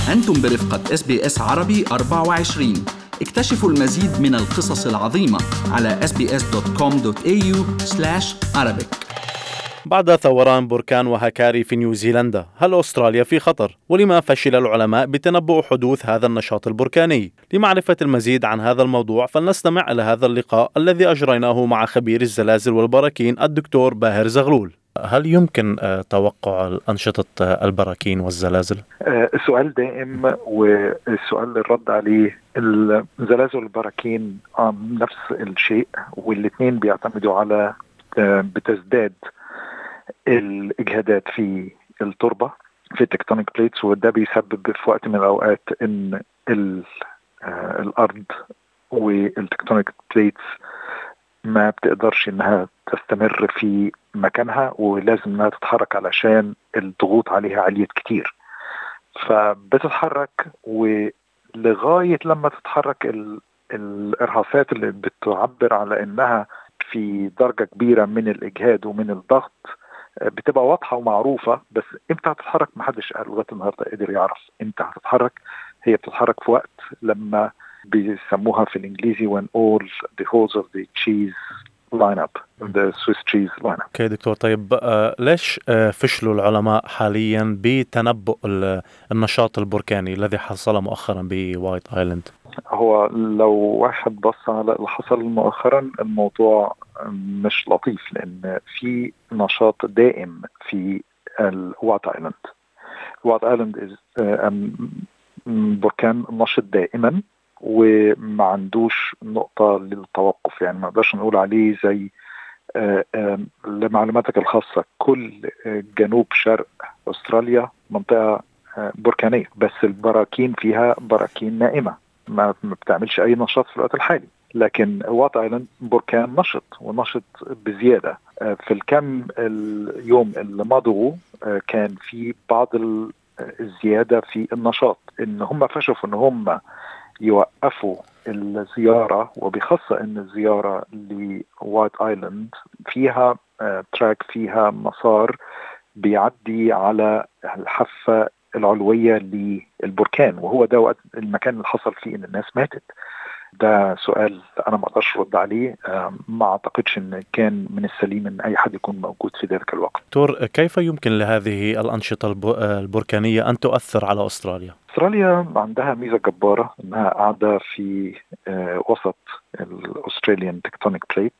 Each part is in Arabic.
أنتم برفقة SBS عربي 24. اكتشفوا المزيد من القصص العظيمة على sbs.com.au/arabic. بعد ثوران بركان وهكاري في نيوزيلندا، هل أستراليا في خطر؟ ولما فشل العلماء بتنبؤ حدوث هذا النشاط البركاني؟ لمعرفة المزيد عن هذا الموضوع فلنستمع إلى هذا اللقاء الذي أجريناه مع خبير الزلازل والبراكين الدكتور باهر زغلول. هل يمكن توقع أنشطة البراكين والزلازل؟ السؤال دائم، والسؤال الرد عليه الزلازل والبراكين نفس الشيء، والاثنين بيعتمدوا على بتزداد الإجهادات في التربة في التكتونيك بليتس، وده بيسبب في وقت من الأوقات إن الأرض والتكتونيك بليتس ما بتقدرش إنها تستمر في مكانها، ولازم إنها تتحرك علشان الضغوط عليها عليت كتير، فبتتحرك. ولغاية لما تتحرك الإرهاصات اللي بتعبر على إنها في درجة كبيرة من الإجهاد ومن الضغط بتبقى واضحة ومعروفة، بس امتى هتتحرك محدش قال لغاية النهاردة قدر يعرف امتى هتتحرك. هي بتتحرك في وقت لما بيسموها في الإنجليزي when all the holes of the cheese line up, the Swiss cheese line up. اوكي دكتور، طيب ليش فشلوا العلماء حاليا بتنبؤ النشاط البركاني الذي حصل مؤخرا بوايت آيلاند؟ هو لو واحد بص على اللي حصل مؤخرا الموضوع مش لطيف، لأن في نشاط دائم في الوايت آيلاند. الوايت آيلاند بركان نشط دائما وما عندوش نقطة للتوقف، يعني ما نقدرش نقول عليه زي لمعلوماتك الخاصة كل جنوب شرق أستراليا منطقة بركانية، بس البراكين فيها براكين نائمة ما بتعملش أي نشاط في الوقت الحالي. لكن وايت آيلاند بركان نشط ونشط بزيادة. في الكم اليوم اللي مضوا كان في بعض الزيادة في النشاط، إن هم فشفوا إن هم يوقفوا الزيارة، وبخاصة إن الزيارة لوايت آيلاند فيها تراك، فيها مسار بيعدي على الحافة العلوية للبركان، وهو ده وقت المكان اللي حصل فيه إن الناس ماتت. ده سؤال أنا ما أقدرش أرد عليه. ما أعتقدش إن كان من السليم إن أي حد يكون موجود في ذلك الوقت. دكتور، كيف يمكن لهذه الأنشطة البركانية أن تؤثر على أستراليا؟ أستراليا عندها ميزة جبارة إنها قاعدة في وسط الأستراليان تكتونيك بليت،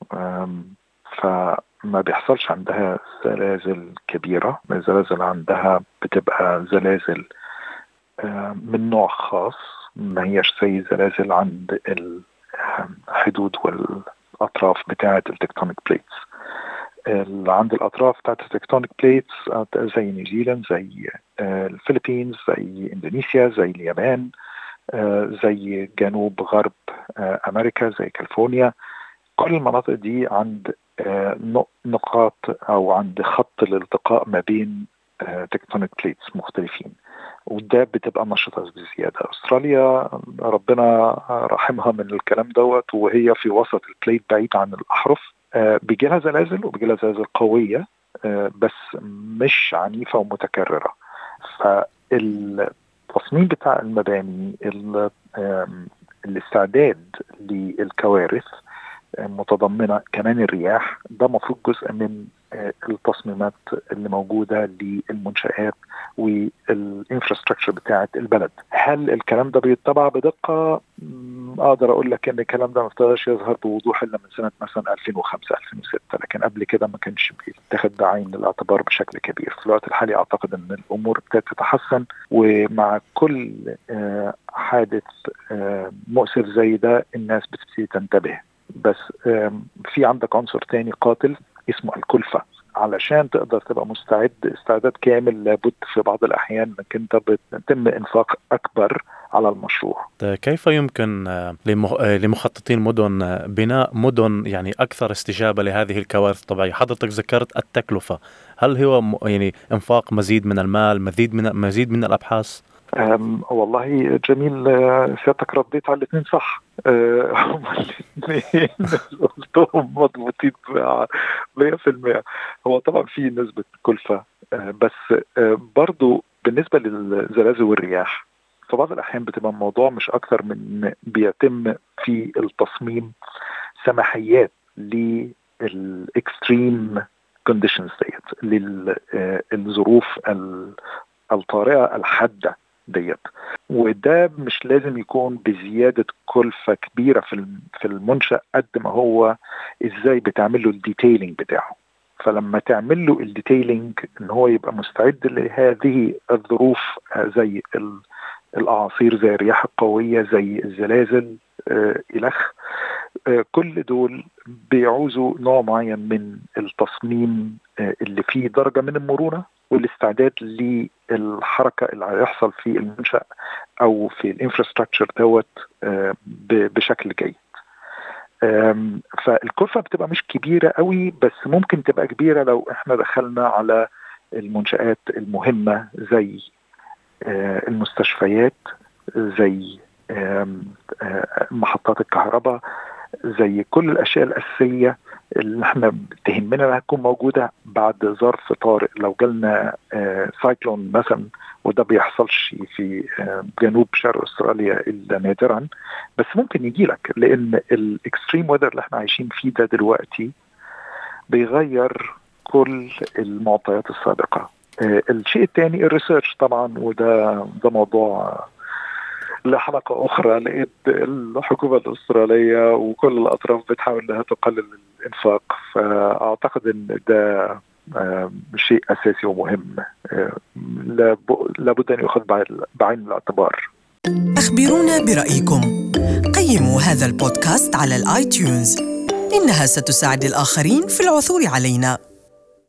فما بيحصلش عندها زلازل كبيرة. الزلازل عندها بتبقى زلازل من نوع خاص، ما هيش زي زلازل عند الحدود والأطراف بتاعة التكتونيك بليتس. عند الأطراف بتاعة التكتونيك بليتس زي نيوزيلاند، زي الفلبينز، زي إندونيسيا، زي اليابان، زي جنوب غرب أمريكا، زي كاليفورنيا. كل المناطق دي عند نقاط أو عند خط الالتقاء ما بين تكتونيك بليتس مختلفين، وده بتبقى نشطة بزيادة. أستراليا ربنا رحمها من الكلام دوت، وهي في وسط البليت بعيد عن الأحرف. بيجي لها زلازل وبيجي لها زلازل قوية بس مش عنيفة ومتكررة. فالتصميم بتاع المباني، الاستعداد للكوارث متضمنة كمان الرياح، ده مفروض جزء من التصميمات اللي موجودة للمنشآت والانفراستراكشر بتاعة البلد. هل الكلام ده بيتبع بدقة؟ أقدر أقول لك إن الكلام ده ما ابتداش يظهر بوضوح إلا من سنة مثلا 2005 2006، لكن قبل كده ما كانش بيتاخد بعين الاعتبار بشكل كبير. في الوقت الحالي أعتقد إن الأمور ابتدت تتحسن، ومع كل حادث مؤسف زي ده الناس بتبتدي تنتبه. بس في عندك عنصر تاني قاتل اسمه الكلفة. علشان تقدر تبقى مستعد استعداد كامل لابد في بعض الأحيان انك انت بتتم انفاق أكبر على المشروع. كيف يمكن لمخططين مدن بناء مدن يعني أكثر استجابة لهذه الكوارث الطبيعية؟ حضرتك ذكرت التكلفة، هل هو يعني انفاق مزيد من المال، مزيد من الأبحاث؟ والله جميل، سيادتك رديت على الاثنين صح. هم الاثنين قلتهم مضبوطين 100%. هو طبعا في نسبة كلفة، بس برضو بالنسبة للزلازل والرياح في بعض الأحيان بتبقى الموضوع مش أكثر من بيتم في التصميم سماحيات للإكستريم كونديشنز ديت، للظروف الطارئة الحادة ديت. وده مش لازم يكون بزيادة كلفة كبيرة في المنشأ قد ما هو إزاي بتعمل له الديتيلينج بتاعه. فلما تعمل له الديتيلينج إن هو يبقى مستعد لهذه الظروف، زي الأعاصير، زي الرياح القوية، زي الزلازل، إلخ، كل دول بيعوزوا نوع معين من التصميم اللي فيه درجة من المرونة والاستعداد للحركة اللي هيحصل في المنشأ أو في الانفراستراكشر دوت بشكل جيد. فالكلفة بتبقى مش كبيرة قوي، بس ممكن تبقى كبيرة لو احنا دخلنا على المنشآت المهمة زي المستشفيات، زي محطات الكهرباء، زي كل الأشياء الأساسية اللي احنا تهمنا انها تكون موجودة بعد ظرف طارئ. لو جالنا سايكلون مثلا، وده بيحصلش في جنوب شرق استراليا إلا نادرا، بس ممكن يجيلك، لأن الاكستريم ويذر اللي احنا عايشين فيه ده دلوقتي بيغير كل المعطيات السابقة. الشيء الثاني الريسيرش طبعا، وده موضوع لحلقة أخرى، لأن الحكومة الأسترالية وكل الأطراف بتحاول أنها تقلل الإنفاق، فأعتقد أن ده شيء أساسي ومهم لابد أن يأخذ بعين الاعتبار. أخبرونا برأيكم، قيموا هذا البودكاست على الآيتيونز، إنها ستساعد الآخرين في العثور علينا.